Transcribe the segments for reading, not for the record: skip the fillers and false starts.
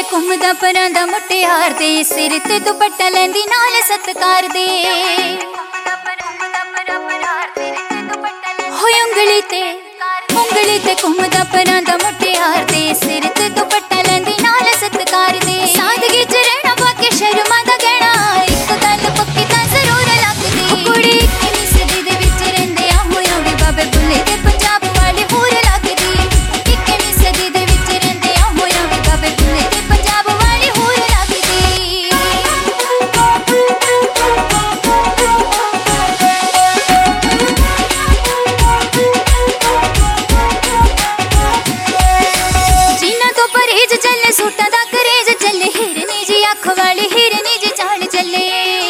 घुमदा परांदा मुटियार दे, सिर ते दुपट्टा लैंदी नाल सत्कार दे। होए उंगली ते घुमदा परांदा मुटियार दे, सिर ते दुपट्टा लैंदी नाल सत्कार दे। सादगी च रहना बाकी शर्मा दा गहना, इक गल पक्की तां जरूर लगदी। कुड़ी इक्कीवीं सदी दे विच रहिंदे आ होया वी बाबे बुल्ले दे पंजाब वाली हूर लगदी। 21वीं सदी दे विच रहिंदे आ होया वी बाबे बुल्ले दे पंजाब वाली हूर लगदी। जिन्ना तो परहेज चले सूटां दा करेज चले, हिरनी जी अख वाली हिरनी जी चाल चले।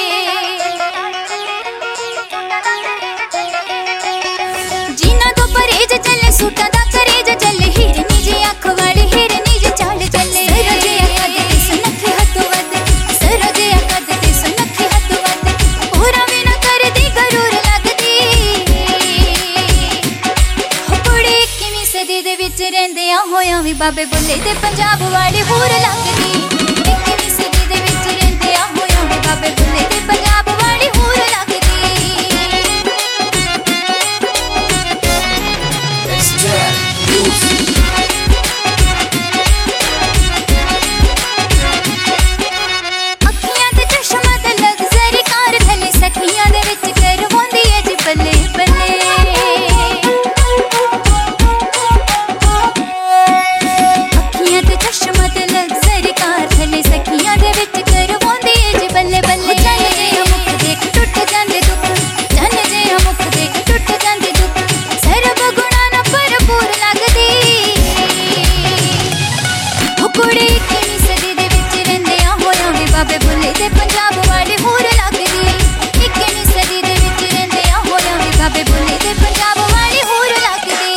जिन्ना तो परहेज चले सूटां दा करेज चले, हिरनी जी अख वाली हिरनी जी चाल चले। सरजे कद ते सुनखे हथों वध, सरजे कद ते सुनखे हथों वध, पूरा भी ना करदी गरूर लगदी। हो कुड़ी 21वीं सदी दे विच रहिंदे आ होया वी बाबे बुल्ले दे पंजाब वाली हूर लगदी। 21वीं सदी दे विच रहिंदे आ होया वी बाबे बुल्ले दे पंजाब वाली हूर लगदी। अखियां ते चश्मा ते लग्जरी कार थले, सखियां दे विच करवांदी ऐ जी बल्ले बल्ले। अखियां ते चश्मा ते लग्जरी कार थले, सखियां दे विच करवांदी ऐ जी बल्ले बल्ले। चल जे मुख देख टुट जांदे दुख, चल जे मुख देख टुट जांदे दुख, सरब गुणा ना भरपूर लगदी। हो कुड़ी 21वीं सदी दे विच रहिंदे आ होया वी बाबे बुल्ले दे पंजाब वाली हूर लगदी। 21वीं सदी दे विच रहिंदे आ होया वी बाबे बुल्ले दे पंजाब वाली हूर लगदी।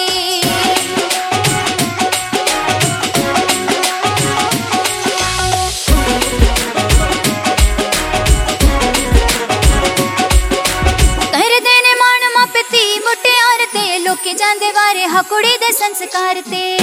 करदे ने मान मापे धी मुटियार ते, लोके जांदे वारे हा कुड़ी दे संस्कार ते।